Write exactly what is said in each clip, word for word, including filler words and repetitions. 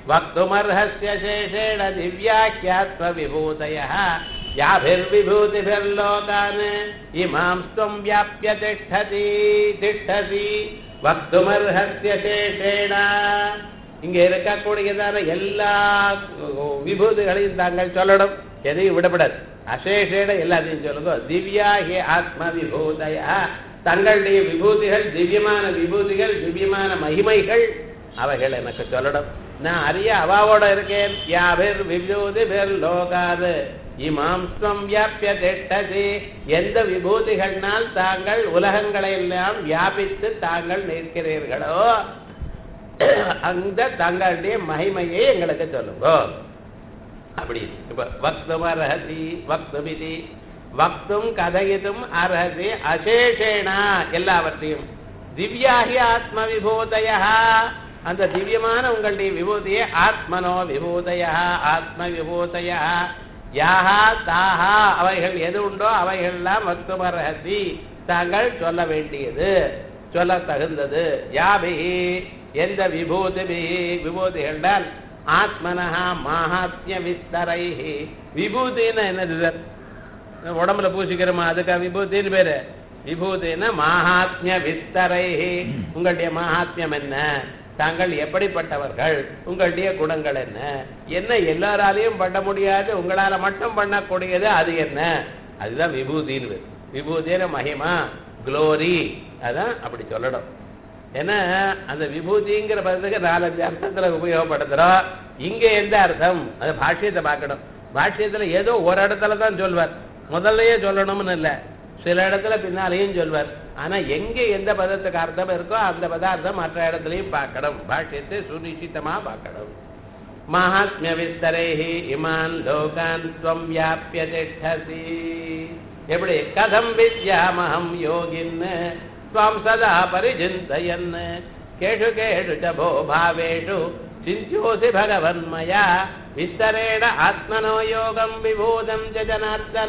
வக்துமர்ஹஸ்ய சேஷேண திவ்யாக்யாத்ம விபூதயः யாபிர்விபூதிபிர்லோகான் இமாம் ஸ்வம் வியாப்ய திஷ்டதி திஷ்டதி வக்துமர்ஹஸ்ய சேஷேண. இங்க இருக்கக்கூடியதான எல்லா விபூதிகளையும் தாங்கள் சொல்லணும், எதையும் விடப்படாது. அசேஷேட எல்லாத்தையும் சொல்லுங்க. திவ்யாஹி ஆத்ம விபூதய, தங்களுடைய விபூதிகள் திவ்யமான விபூதிகள் திவ்யமான மகிமைகள் அவைகள் எனக்கு சொல்லணும். நான் அறிய அவாவோட இருக்கேன். யாபிர் விபூதி பேர் லோகாது இமாம் ஸ்வம் வியாபிய திஷ்டதி. எந்த விபூதிகள்னால் தாங்கள் உலகங்களை எல்லாம் வியாபித்து தாங்கள் நிற்கிறீர்களோ அந்த தங்களுடைய மகிமையை எங்களுக்கு சொல்லுங்க. அப்படி இப்ப வக்தும் அர்ஹதி வக்துமிதி வக்தும் கதயிதும் அர்ஹதி அசேஷேனா எல்லாவற்றையும். திவ்யாஹி ஆத்ம விபூதய, அந்த திவ்யமான உங்களுடைய விபூதியை ஆத்மனோ விபூதய ஆத்ம விபூதய யாஹா தாஹா அவைகள் எது உண்டோ அவைகள்லாம் வக்தும் அர்ஹதி தாங்கள் சொல்ல வேண்டியது சொல்ல தகுந்தது. யாபிஹி எந்த விபூதிபி விபூதிகளால் ஆத்மனஹா மாஹாத்ய விஸ்தரைஹி. விபூதின்னு என்னது? உடம்புல பூசிக்கிறோமா அதுக்கா விபூதின்னு பேரு? விபூதினா மாஹாத்ய விஸ்தரைஹி. உங்களுடைய மகாத்மியம் என்ன, தாங்கள் எப்படிப்பட்டவர்கள், உங்களுடைய குணங்கள் என்ன, என்ன எல்லாராலையும் பண்ண முடியாது உங்களால மட்டும் பண்ணக்கூடியது அது என்ன, அதுதான் விபூதின்னு. விபூதின மகிமா குளோரி அதான் அப்படி சொல்லணும். ஏன்னா அந்த விபூதிங்கிற பதத்துக்கு நாலஞ்சு அர்த்தத்துல உபயோகப்படுத்துறோம். இங்க எந்த அர்த்தம் அது பாஷ்யத்தை பார்க்கணும். பாஷ்யத்துல ஏதோ ஒரு இடத்துல தான் சொல்வார், முதல்லயே சொல்லணும்னு இல்லை, சில இடத்துல பின்னாலையும் சொல்வார். ஆனா எங்க எந்த பதத்துக்கு அர்த்தம் இருக்கோ அந்த பதார்த்தம் மற்ற இடத்துலையும் பார்க்கணும். பாஷ்யத்தை சுனிச்சித்தமா பார்க்கணும். மகாத்மிய விஸ்தரேஹி இமான் லோகான் ஸ்வம் வியாப்ய திஷ்டசி. எப்படி கதம் வித்யாமஹம் யோகின் ஸ்வம் சதா பரிசிந்தயன் கேஷு கேஷு ச போ பாவேஷு சிந்த்யோசி பகவன்மயா விஸ்தரேண ஆத்மனோ யோகம் விபூதம் ச ஜனார்தன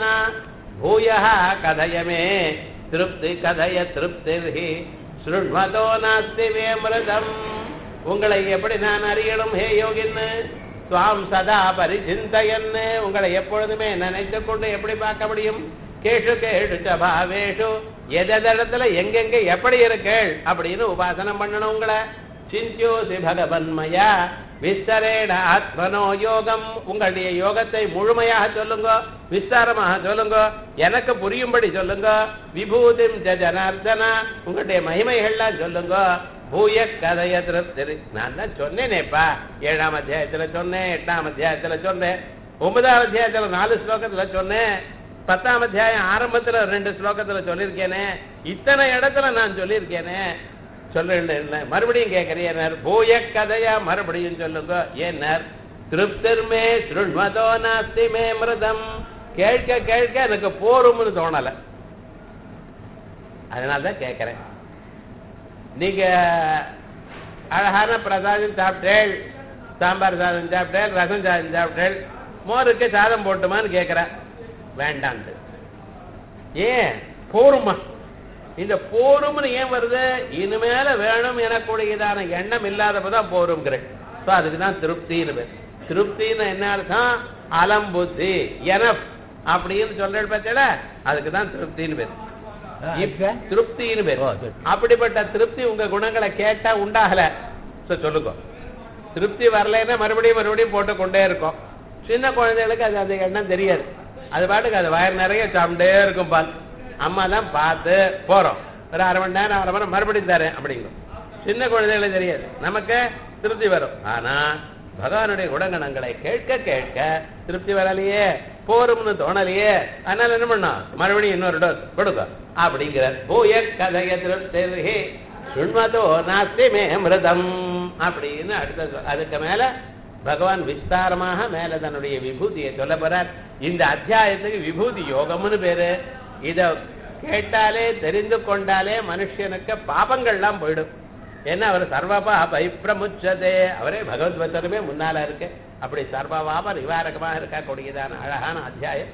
பூயः கதய மே திருப்தி கதய திருப்திர்ஹி ஸ்ருண்வதோ நாஸ்தி வேமிருதம். உங்களை எப்படி நான் அறியணும் ஹே யோகின்? ஸ்வாம் சதா பரிசிந்தயன், உங்களை எப்பொழுதுமே நினைத்து கொண்டு எப்படி பார்க்க முடியும்? கேஷு கேஷு ச பாவேஷு எதிடத்துல எங்கெங்க எப்படி இருக்கேள் அப்படின்னு உபாசனம் பண்ணணும் உங்களை. சிந்தியோசி பகவன்மயா விஸ்தரேண ஆத்மனோ யோகம். உங்களுடைய யோகத்தை முழுமையாக சொல்லுங்க, விஸ்தாரமாக சொல்லுங்க, எனக்கு புரியும்படி சொல்லுங்க. விபூதிம் ஜ ஜனார்தனா, உங்களுடைய மகிமைகள்லாம் சொல்லுங்க. பூய கதைய திருப்தி. நான் தான் சொன்னேனேப்பா, ஏழாம் அத்தியாயத்துல சொன்னேன், எட்டாம் அத்தியாயத்துல சொன்னேன், ஒன்பதாம் அத்தியாயத்துல நாலு ஸ்லோகத்துல சொன்னேன், பத்தாம் அத்தியாயம் ஆரம்பத்துல ரெண்டு ஸ்லோகத்துல சொல்லியிருக்கேனே, இத்தனை இடத்துல நான் சொல்லியிருக்கேனே. சொல்ல மறுபடியும் கேட்கிறேன். பூய கதையா மறுபடியும் சொல்லுங்க. ஏன்னர் திருப்திர்மே ஸ்ருண்வதோ நாஸ்தி மே மிருதம். கேட்க கேட்க எனக்கு போரும்னு தோணல, அதனால்தான் கேட்கிறேன். நீங்க அழகான பிரசாதம் சாப்பிட்டேள், சாம்பார் சாதம் சாப்பிட்டேள், ரசம் சாதம் சாப்பிட்டேள், மோருக்கு சாதம் போட்டுமான்னு கேட்கிற. வேண்டாண்டு. ஏன் போருமா? இந்த போரும்னு ஏன் வருது? இனிமேல வேணும் எனக்கூடியதான எண்ணம் இல்லாதப்பதான் போரும்ங்கிறேன். அதுக்குதான் திருப்தின்னு பேர். திருப்தின்னு என்ன அர்த்தம்? அலம் புத்தி எனப் அப்படின்னு சொல்ற பட்சல அதுக்குதான் திருப்தின்னு பேர். திருப்தின்னு பேர். அப்படிப்பட்ட திருப்தி உங்க குணங்களை கேட்டா உண்டாகல சொல்லுங்க. திருப்தி வரலைன்னா மறுபடியும் மறுபடியும் போட்டு கொண்டே இருக்கும். சின்ன குழந்தைகளுக்கு அது அந்த எண்ணம் தெரியாது, அது பாட்டுக்கு அது வயர் நிறைய சாப்பிட்டே இருக்கும். பால் அம்மா தான் பார்த்து போறோம், ஒரு அரை மணி நேரம் அரை மணி நேரம் மறுபடியும் தரேன் அப்படிங்கும். சின்ன குழந்தைகளுக்கு தெரியாது, நமக்கு திருப்தி வரும். ஆனா பகவானுடைய குணங்கணங்களை கேட்க கேட்க திருப்தி வரலையே, போரும்னு தோணலையே, அதனால என்ன பண்ணா மறுபடியும் இன்னொரு டோஸ் கொடுக்க அப்படிங்கிற. பூய கதைய திருப்தி சுண்மதோ நாஸ்தி மே மிருதம் அப்படின்னு அடுத்த. அதுக்கு மேல பகவான் விஸ்தாரமாக மேல தன்னுடைய விபூதியை சொல்ல போறார். இந்த அத்தியாயத்துக்கு விபூதி யோகம்னு பேரு. இத கேட்டாலே தெரிந்து கொண்டாலே மனுஷனுக்கு பாபங்கள்லாம் போயிடும். ஏன்னா அவர் சர்வபாப பிரமுச்சதே, அவரே பகவத் வச்சனமே முன்னால இருக்கு. அப்படி சர்வபாப நிவாரகமாக இருக்கக்கூடியதான அழகான அத்தியாயம்